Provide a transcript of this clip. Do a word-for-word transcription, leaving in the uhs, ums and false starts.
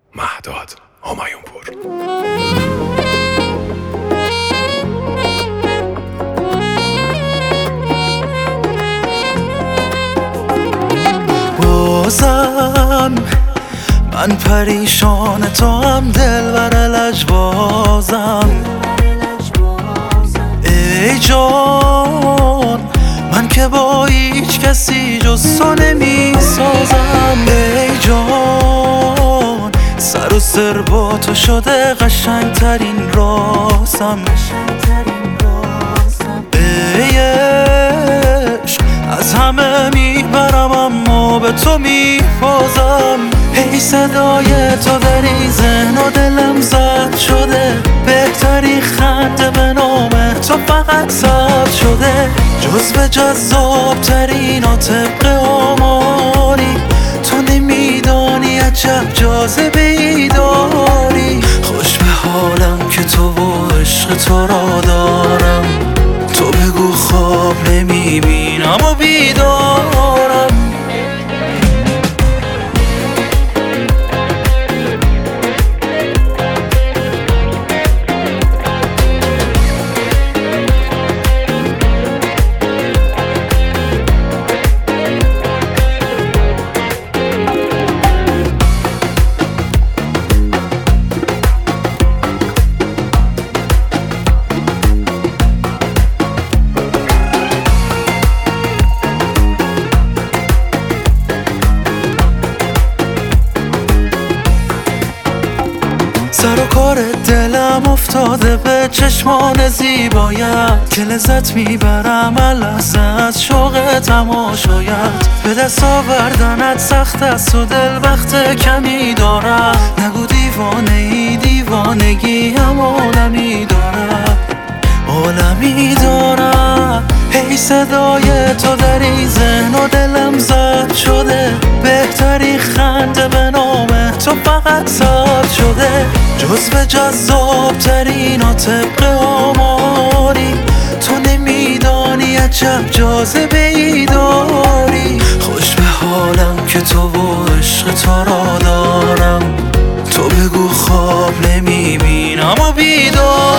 مهداد همایونپور. بازم من پریشان، تو هم دلبر لجبازم. ای جان من که با هیچ کسی جز تو نمی سازم. ای جان سر و سر با تو شده قشنگ ترین رازم. ای عشق از همه میبرم اما به تو میبازم. ای صدای تو در این ذهن و دلم زد شده، بهتری خنده به نام تو فقط زد شده. جز به جذاب ترین و طبق آماری، تو نمیدانی عجب جاذبه ای داری. خوش به حالم که تو و عشق تو را دارم، تو بگو خواب نمیبینم و بیدارم. سر و کار دلم افتاده به چشمان زیبایت، که لذت میبرم لحظه از شوق تماشایت. به دست آوردنت سخت است و دل وقت کمی دارم. نگو دیوانه ای، دیوانگی هم عالمی دارم، عالمی دارم. ای صدای تو در این ذهن و دلم زد شده، بهتری خنده به نام تو فقط زد شده. جز به جذاب ترین و طبق آماری، تو نمیدانی عجب جاذبه ای داری. خوش به حالم که تو و عشق تو را دارم، تو بگو خواب نمیبینم و بیدار.